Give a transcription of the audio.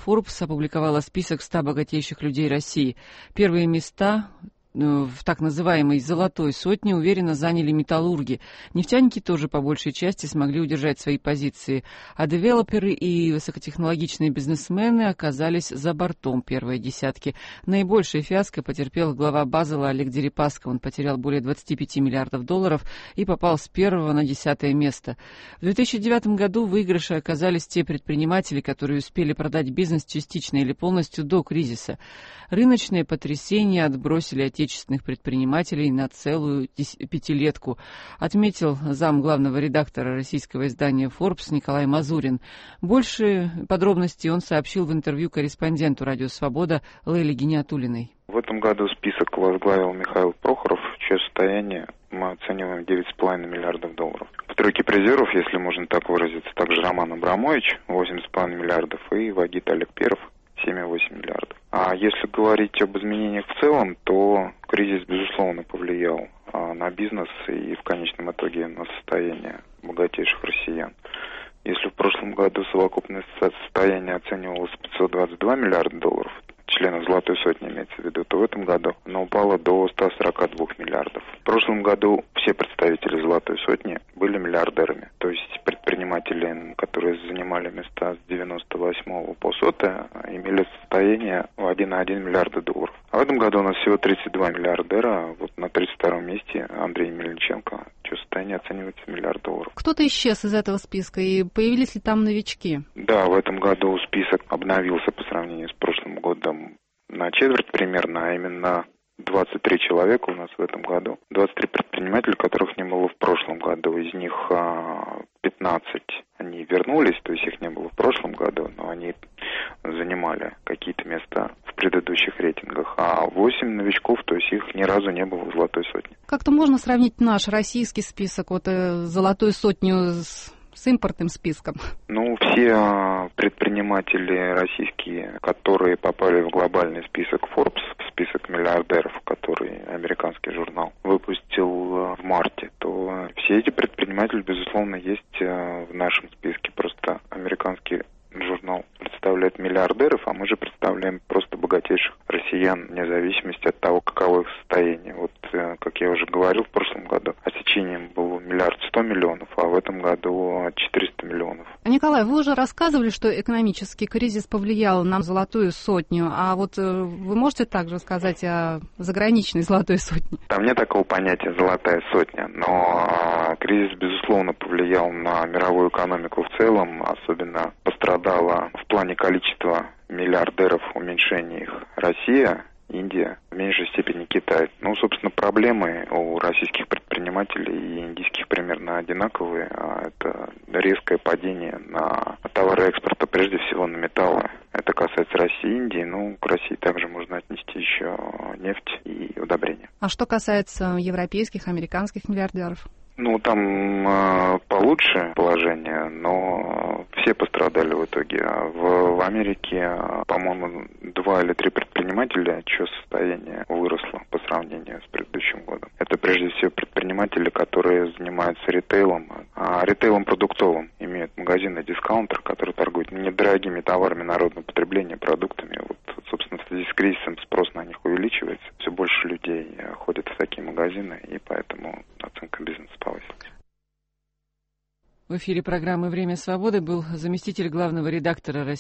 Forbes опубликовала список 100 богатейших людей России. Первые места в так называемой «золотой сотне» уверенно заняли металлурги. Нефтяники тоже по большей части смогли удержать свои позиции, а девелоперы и высокотехнологичные бизнесмены оказались за бортом первой десятки. Наибольшее фиаско потерпел глава Базела Олег Дерипаска. Он потерял более 25 миллиардов долларов и попал с 1-го на 10-е место. В 2009 году в выигрыше оказались те предприниматели, которые успели продать бизнес частично или полностью до кризиса. Рыночные потрясения отбросили отечественных предпринимателей на целую пятилетку, отметил зам главного редактора российского издания Forbes Николай Мазурин. Больше подробностей он сообщил в интервью корреспонденту «Радио Свобода» Лейле Гиниатуллиной. В этом году список возглавил Михаил Прохоров, чье состояние мы оцениваем в 9,5 миллиардов долларов. В тройке призеров, если можно так выразиться, также Роман Абрамович, 8,5 миллиардов, и Вагит Олег Перов, 7,8 миллиардов. А если говорить об изменениях в целом, то кризис, безусловно, повлиял на бизнес и в конечном итоге на состояние богатейших россиян. Если в прошлом году совокупное состояние оценивалось в 522 миллиарда долларов, членов «Золотой сотни» имеется в виду, то в этом году оно упало до 142 миллиардов. В прошлом году все представители «Золотой сотни» были миллиардерами, то есть предприниматели, которые занимали места с 98 по 100, имели состояние в 1,1 миллиарда долларов. А в этом году у нас всего 32 миллиардера, вот на 32-м месте Андрей Мельниченко, чье состояние оценивается в миллиард долларов. Кто-то исчез из этого списка, и появились ли там новички? Да, в этом году список обновился по сравнению с прошлым годом на четверть примерно, а именно 23 человека у нас в этом году. 23 предпринимателя, которых не было в прошлом году. Из них 15 они вернулись, то есть их не было в прошлом году, но они занимали какие-то места в предыдущих рейтингах. А 8 новичков, то есть их ни разу не было в «Золотой сотне». Как-то можно сравнить наш российский список, «Золотую сотню» с импортным списком? Все предприниматели российские, которые попали в глобальный список Forbes, в список миллиардеров, который американский журнал выпустил в марте, то все эти предприниматели, безусловно, есть в нашем списке. Просто американский журнал представляет миллиардеров, а мы же представляем просто богатейших россиян, вне зависимости от того, каково их состояние. Вот, как я уже говорил, в прошлом году отсечением было 1 100 миллионов, а в этом году 400 миллионов. Николай, вы уже рассказывали, что экономический кризис повлиял на «Золотую сотню», а вот вы можете также сказать о заграничной «Золотой сотне»? Там нет такого понятия «золотая сотня», но кризис, безусловно, повлиял на мировую экономику в целом, особенно пострадала в плане количества миллиардеров, уменьшения их Россия, Индия, в меньшей степени Китай. Собственно, проблемы у российских предпринимателей и индийских примерно одинаковые. Это резкое падение на товары экспорта, прежде всего на металлы. Это касается России и Индии, к России также можно отнести еще нефть и удобрения. А что касается европейских, американских миллиардеров? Там получше положение, но все пострадали в итоге. В Америке, по-моему, 2 или 3 предпринимателя, чье состояние выросло по сравнению с предыдущим годом. Это прежде всего предприниматели, которые занимаются ритейлом, ритейлом продуктовым, имеют магазины дискаунтер, которые торгуют недорогими товарами народного потребления, продуктами. Собственно, в связи с кризисом спрос на них увеличивается. Все больше людей ходят в такие магазины, и поэтому оценка бизнеса повысилась. В эфире программы «Время свободы» был заместитель главного редактора